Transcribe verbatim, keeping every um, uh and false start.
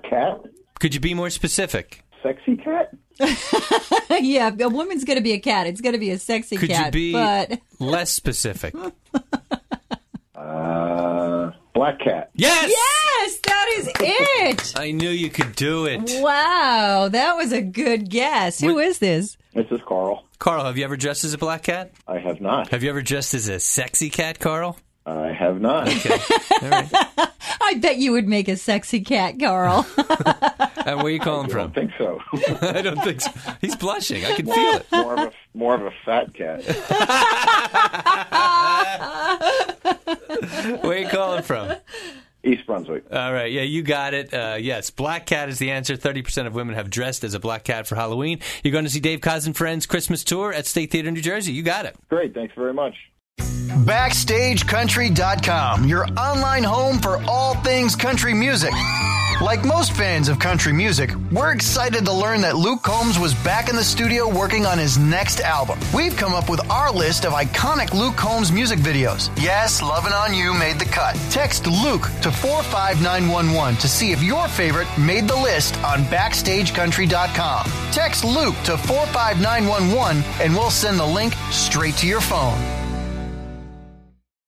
cat? Could you be more specific? Sexy cat? Yeah, a woman's going to be a cat. It's going to be a sexy Could cat. you be but... less specific? Uh, black cat. Yes! Yes, that is it. I knew you could do it. Wow, that was a good guess. Who What- is this? This is Carl. Carl, have you ever dressed as a black cat? I have not. Have you ever dressed as a sexy cat, Carl? I have not. Okay. All right. I bet you would make a sexy cat, Carl. And where are you calling I from? don't think so. I don't think so. He's blushing. I can feel it. More of a more of a fat cat. Where are you calling from? East Brunswick. All right. Yeah, you got it. Uh, yes, black cat is the answer. thirty percent of women have dressed as a black cat for Halloween. You're going to see Dave Koz and Friends Christmas Tour at State Theater, New Jersey. You got it. Great. Thanks very much. Backstage Country dot com, your online home for all things country music. Like most fans of country music, we're excited to learn that Luke Combs was back in the studio working on his next album. We've come up with our list of iconic Luke Combs music videos. Yes, Lovin' On You made the cut. Text Luke to four five nine one one to see if your favorite made the list on Backstage Country dot com. Text Luke to four five nine one one and we'll send the link straight to your phone.